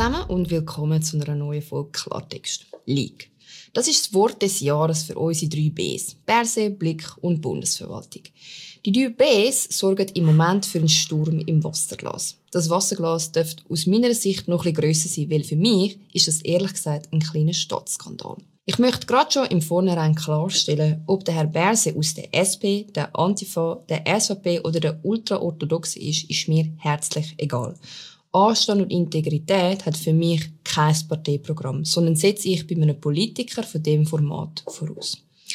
zusammen und willkommen zu einer neuen Folge Klartext. Leak. Das ist das Wort des Jahres für unsere 3 Bs. Berse, Blick und Bundesverwaltung. Die 3 Bs sorgen im Moment für einen Sturm im Wasserglas. Das Wasserglas dürfte aus meiner Sicht noch etwas grösser sein, weil für mich ist das ehrlich gesagt ein kleiner Staatsskandal. Ich möchte gerade schon im Vornherein klarstellen, ob der Herr Berse aus der SP, der Antifa, der SVP oder der Ultraorthodoxe ist mir herzlich egal. Anstand und Integrität hat für mich kein Parteiprogramm, sondern setze ich bei einem Politiker von dem Format voraus.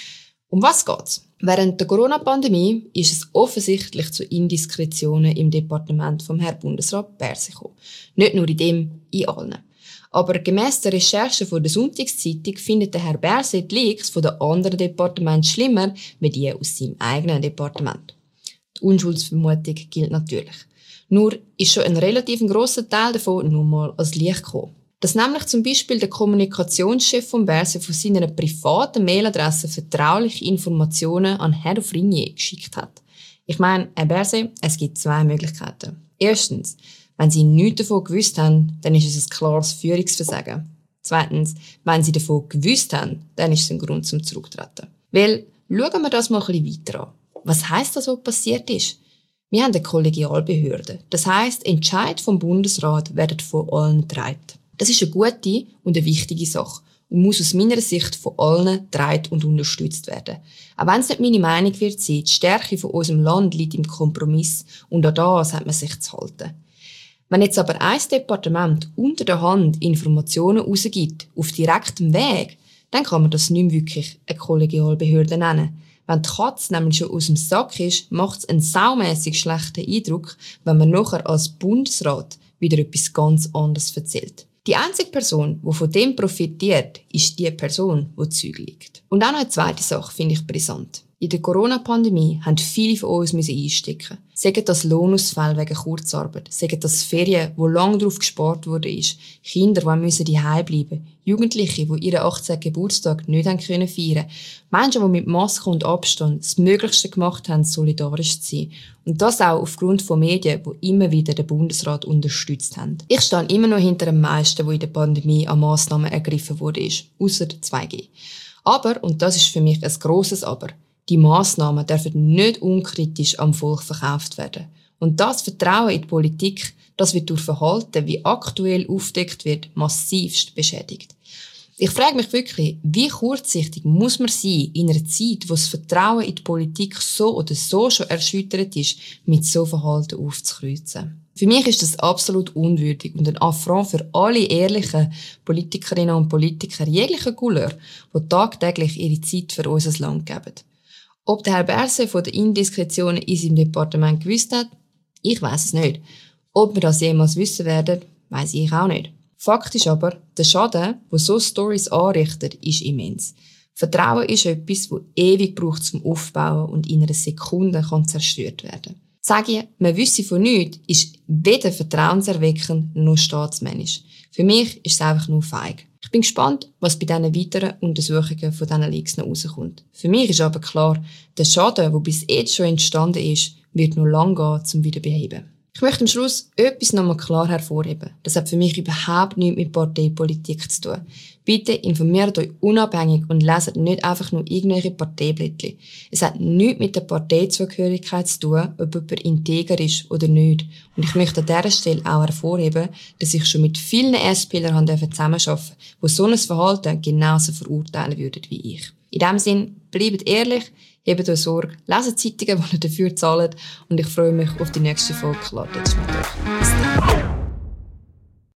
Um was geht's? Während der Corona-Pandemie ist es offensichtlich zu Indiskretionen im Departement vom Herrn Bundesrat Berse gekommen. Nicht nur in dem, in allen. Aber gemäss der Recherche von der Sonntagszeitung findet der Herr Berse die Leaks von den anderen Departementen schlimmer, wie die aus seinem eigenen Departement. Die Unschuldsvermutung gilt natürlich. Nur ist schon ein relativ grosser Teil davon nur mal ans Licht gekommen. Dass nämlich zum Beispiel der Kommunikationschef von Berse von seiner privaten Mailadresse vertrauliche Informationen an Herrn Frinier geschickt hat. Ich meine, Herr Berse, es gibt 2 Möglichkeiten. Erstens, wenn Sie nichts davon gewusst haben, dann ist es ein klares Führungsversagen. Zweitens, wenn Sie davon gewusst haben, dann ist es ein Grund zum Zurücktreten. Weil, schauen wir das mal ein bisschen weiter an. Was heisst das, was passiert ist? Wir haben eine Kollegialbehörde. Das heisst, Entscheide vom Bundesrat werden von allen getragen. Das ist eine gute und eine wichtige Sache und muss aus meiner Sicht von allen getragen und unterstützt werden. Auch wenn es nicht meine Meinung wird sein, die Stärke von unserem Land liegt im Kompromiss und an das hat man sich zu halten. Wenn jetzt aber ein Departement unter der Hand Informationen rausgibt, auf direktem Weg, dann kann man das nicht mehr wirklich eine Kollegialbehörde nennen. Wenn die Katze nämlich schon aus dem Sack ist, macht es einen saumässig schlechten Eindruck, wenn man nachher als Bundesrat wieder etwas ganz anderes erzählt. Die einzige Person, die von dem profitiert, ist die Person, die Zeug liegt. Und auch noch eine zweite Sache finde ich brisant. In der Corona-Pandemie haben viele von uns einstecken. Sagen das Lohnausfälle wegen Kurzarbeit, sagen das Ferien, wo lange darauf gespart wurde, Kinder, die daheim bleiben müssen, Jugendliche, die ihren 18. Geburtstag nicht feiern können, Menschen, die mit Maske und Abstand das Möglichste gemacht haben, solidarisch zu sein. Und das auch aufgrund von Medien, die immer wieder den Bundesrat unterstützt haben. Ich stehe immer noch hinter dem meisten, was in der Pandemie an Massnahmen ergriffen wurde, ausser 2G. Aber, und das ist für mich ein grosses Aber, die Massnahmen dürfen nicht unkritisch am Volk verkauft werden. Und das Vertrauen in die Politik, das wird durch Verhalten, wie aktuell aufgedeckt wird, massivst beschädigt. Ich frage mich wirklich, wie kurzsichtig muss man sein in einer Zeit, wo das Vertrauen in die Politik so oder so schon erschüttert ist, mit so Verhalten aufzukreuzen. Für mich ist das absolut unwürdig und ein Affront für alle ehrlichen Politikerinnen und Politiker jeglicher Couleur, die tagtäglich ihre Zeit für unser Land geben. Ob der Herr Berse von den Indiskretionen in seinem Departement gewusst hat, ich weiss es nicht. Ob wir das jemals wissen werden, weiss ich auch nicht. Fakt ist aber, der Schaden, den so Stories anrichten, ist immens. Vertrauen ist etwas, das ewig braucht zum Aufbauen und in einer Sekunde kann zerstört werden. Sagen, man wisse von nichts, ist weder vertrauenserweckend noch staatsmännisch. Für mich ist es einfach nur feig. Ich bin gespannt, was bei diesen weiteren Untersuchungen von diesen Leaks noch rauskommt. Für mich ist aber klar, der Schaden, der bis jetzt schon entstanden ist, wird noch lange gehen, zum Wiederbeheben. Ich möchte am Schluss etwas nochmal klar hervorheben. Das hat für mich überhaupt nichts mit Parteipolitik zu tun. Bitte informiert euch unabhängig und leset nicht einfach nur irgendwelche Parteiblättchen. Es hat nichts mit der Parteizugehörigkeit zu tun, ob jemand integer ist oder nicht. Und ich möchte an dieser Stelle auch hervorheben, dass ich schon mit vielen SPlern zusammenarbeiten durfte, die so ein Verhalten genauso verurteilen würden wie ich. In diesem Sinn, bleibt ehrlich, hebt euch Sorge, leset Zeitungen, die ihr dafür zahlt und ich freue mich auf die nächste Folge Klartext mit euch. Bis dann.